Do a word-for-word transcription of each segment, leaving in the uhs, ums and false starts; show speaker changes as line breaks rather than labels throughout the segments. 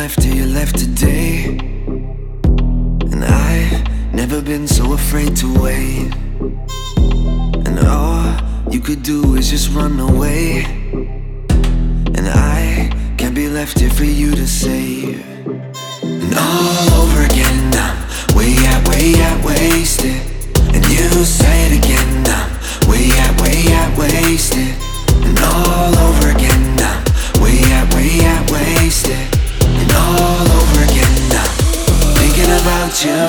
left till you left today. And I've never been so afraid to wait. And all you could do is just run away. And I can't be left here for you to save. And all over again, I'm way out, way out, wasted. And you say it again, I'm way out, way out, wasted. And all over again, I'm way out, way out, wasted. And all over again, I'm thinking about you.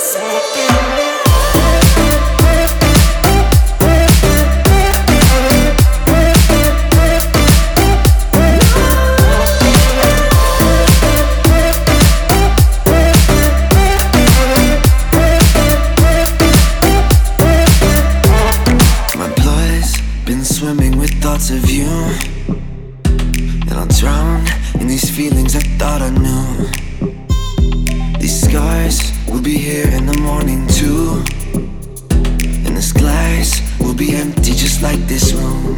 Swimming with thoughts of you, and I'll drown in these feelings I thought I knew. These scars will be here in the morning too, and this glass will be empty just like this room.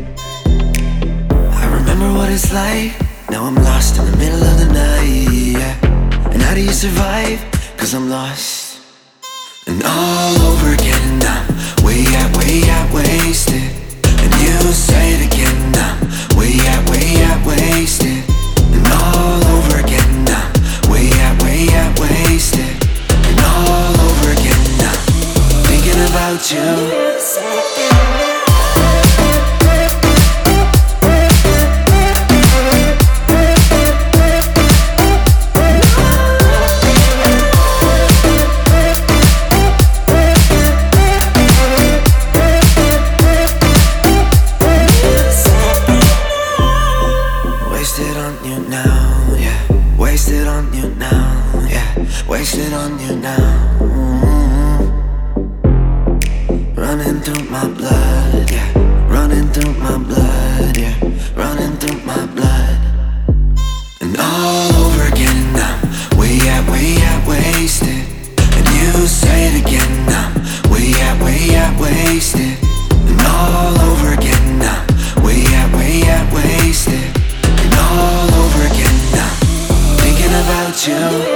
I remember what it's like, now I'm lost in the middle of the night, yeah. And how do you survive? Cause I'm lost. And all over again, I'm way out, way out, wasted. And you say it again, I'm way out, way out, wasted. And all over again, I'm way out, way out, wasted. And all over again, I'm thinking about you. Wasted on you now, yeah. Wasted on you now, yeah. Wasted on you now. Mm-hmm. Running through my blood, yeah. Running through my blood, yeah. Running through my blood. And all over again, I'm way out, way out, wasted. And you say it again, I'm way out, way out, wasted. And all over again, I'm way out, way out, wasted. All over again now, thinking about you.